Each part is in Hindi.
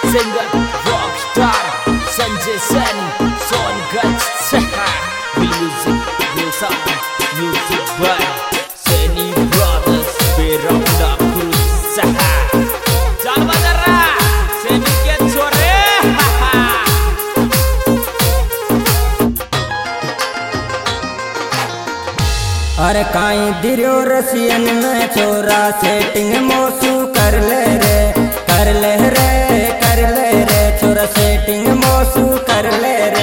सिंगर रॉकस्टार संजय सैनी सोनगंज सहा music music by Saini brothers Beraunda क्रूज सहा चल बजरा सैनी के छोरे अरे काई दिरियो रसियन में छोरा सेटिंग मोसू कर ले रे छोरा सेटिंग मोसू कर ले रे।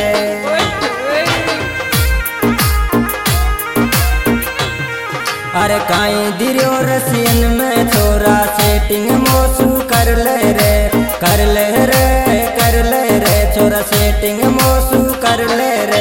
अरे काई दिरियो रसियन में छोरा सेटिंग मोसू कर ले रे छोरा सेटिंग मोसू कर ले रे।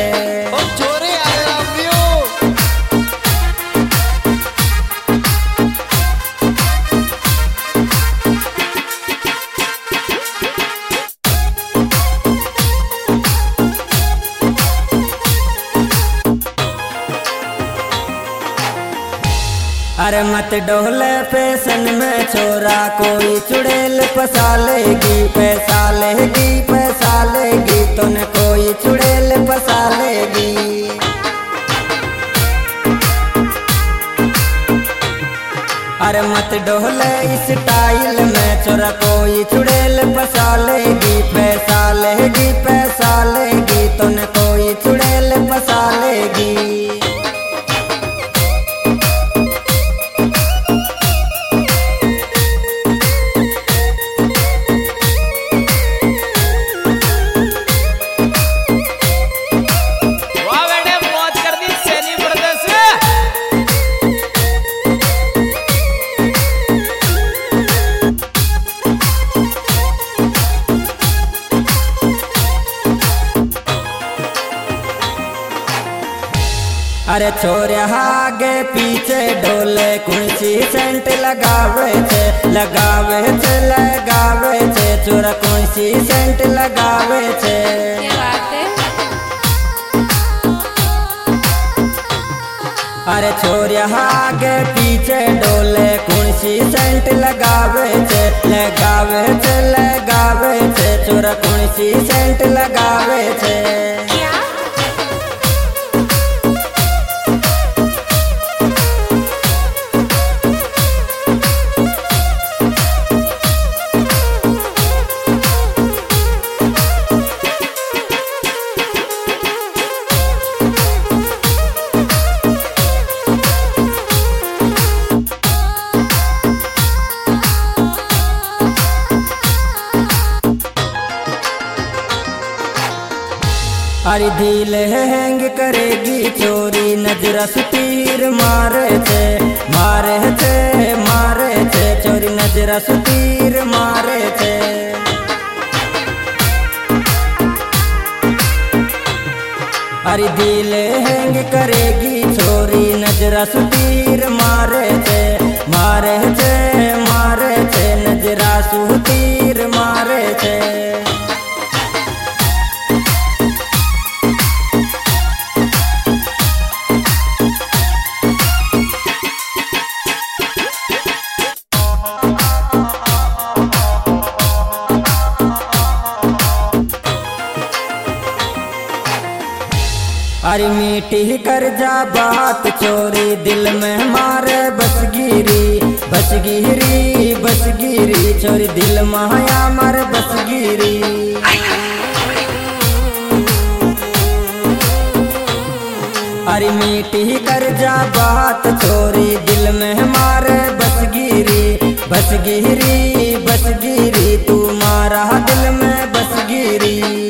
अरे मत डोले फैशन में छोरा कोई चुड़ैल फंसा लेगी पैसा लेगी तूने कोई चुड़ैल फंसा लेगी। अरे मत डोले इस स्टाइल में छोरा कोई चुड़ैल फंसा लेगी पैसा लेगी तूने कोई चुड़ैल फंसा लेगी। अरे छोरा आगे पीछे डोले कुंसी सेंट लगावे छे छोरा कुंसी सेंट लगावे छे। अरे छोरा आगे पीछे डोले कुंसी सेंट लगावे छे छोरा कुंसी सेंट लगावे छे। अरे दिल हैंग करेगी चोरी नजरा सुतीर मारे छे चोरी नजरा सुतीर मारे छे। अरे दिल हैंग करेगी चोरी नजरा सुतीर मारे छे नजरा सुतीर मारे छे। अरे मीठी कर जा बात चोरी दिल में मारे बसगिरी चोरी दिल माया मारे बसगिरी। अरे मीठी कर जा बात चोरी दिल में मारे बसगिरी तू मारा दिल में बसगिरी।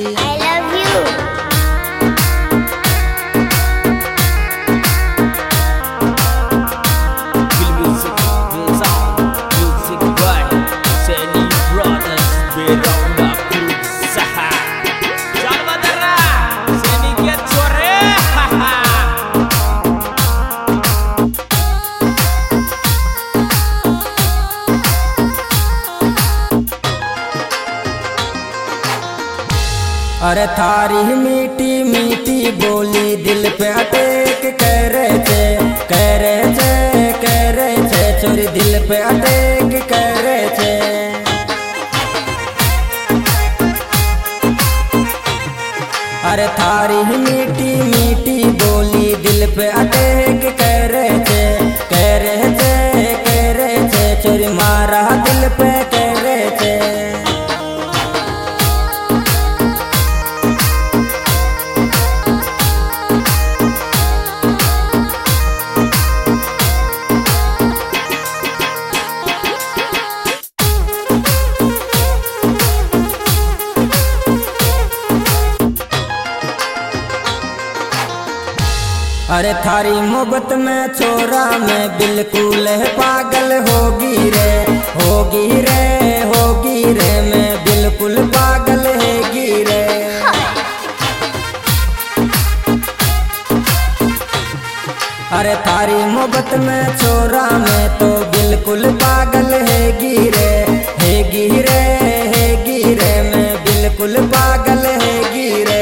अरे थारी मीठी मीठी बोली दिल पे अटैक कह रहे थे चोरी दिल पे अटैक कह रहे थे। थारी मीठी मीठी बोली दिल पे अटैक कह रहे थे चोरी मारा दिल पे कह रहे थे। अरे थारी मोहब्बत में छोरा मैं बिल्कुल पागल होगी रे मैं बिल्कुल पागल हैगी रे। अरे थारी मोहब्बत में छोरा मैं तो बिल्कुल पागल हैगी रे मैं बिल्कुल पागल हैगी रे।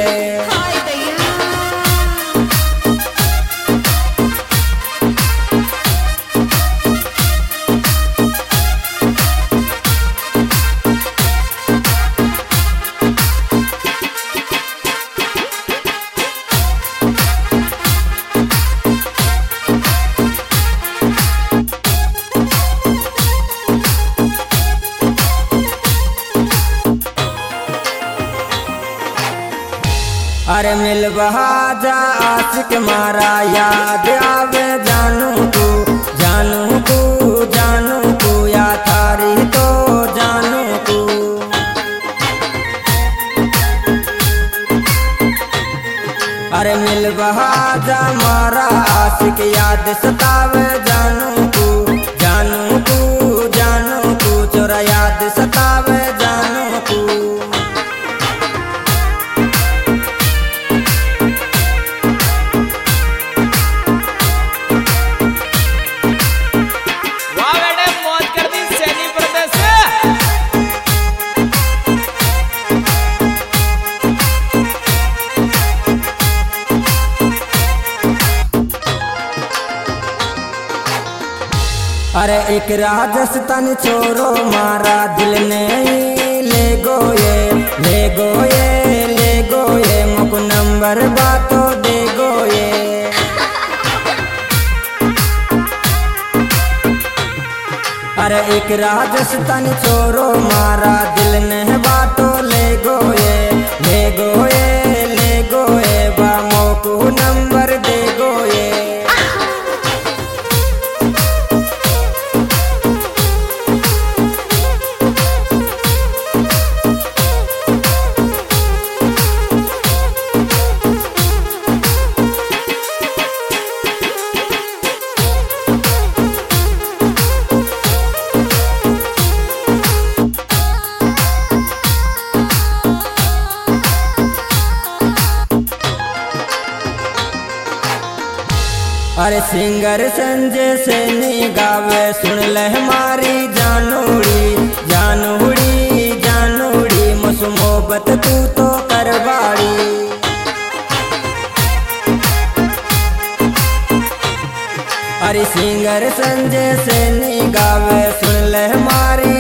अरे मिल बहा जा आशिक मारा याद आवे जानू तू या थारी तो जानू तू। अरे मिल बहा जा मारा आशिक याद सतावे जानू तू चोरा याद सतावे जानू तू। अरे एक राजस्थान छोरो मारा दिल ने ले गोये मुक नंबर बातो दे गोये। अरे एक राजस्थान छोरो मारा दिल ने बातो ले गोये बा मोकू नंबर दे गोये। अरे सिंगर संजय सैनी गावे सुन ले हमारी जानूड़ी मसु मोहब्बत तू तो करवाड़ी। अरे सिंगर संजय सैनी गावे सुन ले हमारी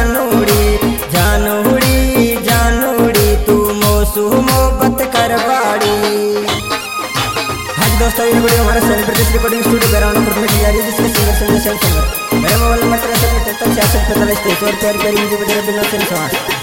जानूड़ी तू मोसु मोहब्बत करवाड़ी। दोस्तों ये वीडियो हमारा सेलिब्रिटीज रिकॉर्डिंग स्टूडियो बैराउंड में की जा रही है जिसमें सिंगर संजय सैनी। मेरा मोबाइल नंबर 63 45 45 और प्यार प्यारी मुझे बजा बिना